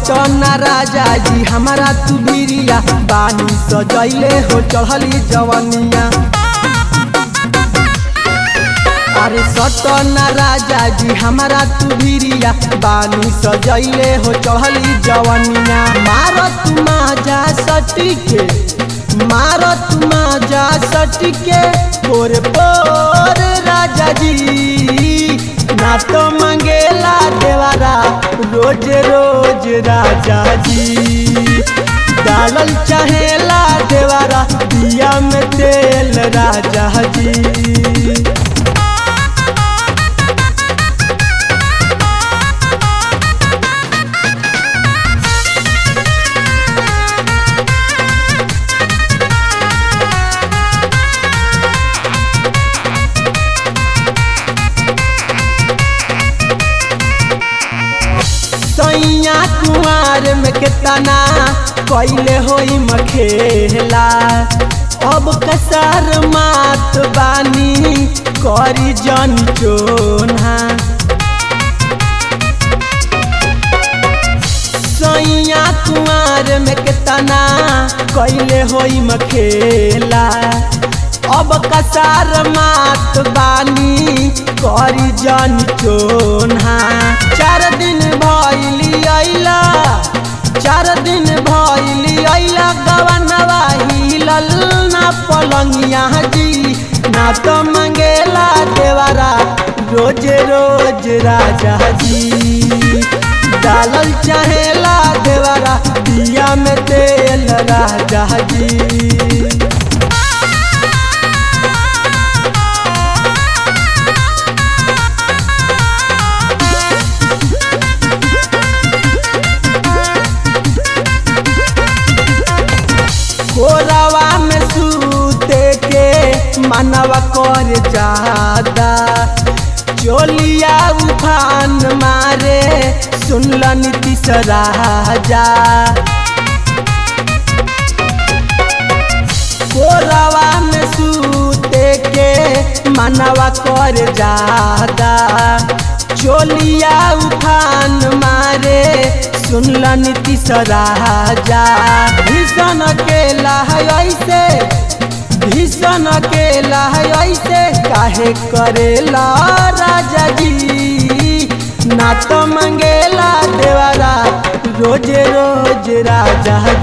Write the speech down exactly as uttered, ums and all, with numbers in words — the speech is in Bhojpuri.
सटना राजा जी हमारा तू भिरिया बानी सजैले हो चढ़ली जवनिया। अरे सटना राजा जी हमारा तू भिरिया बानी सजैले हो चढ़ली जवनिया। मारत माजा सटिके मारत माजा सटिके पोर पोर राजा जी ना तो मंगेला देवारा रोज रोज राजा जी। डालल चाहेला देवारा दिया में तेल राजा जी। सैया कुमार में केतना कैले होई मखेला। अब कसर मात बानी करी जन चोना। सैया कुमार में केतना कैले होई मखेला। अब कसार मात बानी करी जन चोना। चार दिन भइली अइला चार दिन भइली अइला गवनवा हिलल ना पलंगिया जी ना तो मंगेला देवारा रोज रोज राजा जी। डालल चाहेला देवारा दिया में तेल राजा जी। कोरावा में सूते के मनवा कर जादा। चोलिया उफान मारे सुनल नीतीश राजा। कोरावा में सूते के मनवा कर जादा। चोलिया उफान मारे सुनल नीतीश राजा। भीषण अकेला है ऐसे भीषण अकेला है ऐसे काहे करेला राजा जी ना तो मंगेला देवारा रोज रोज राजा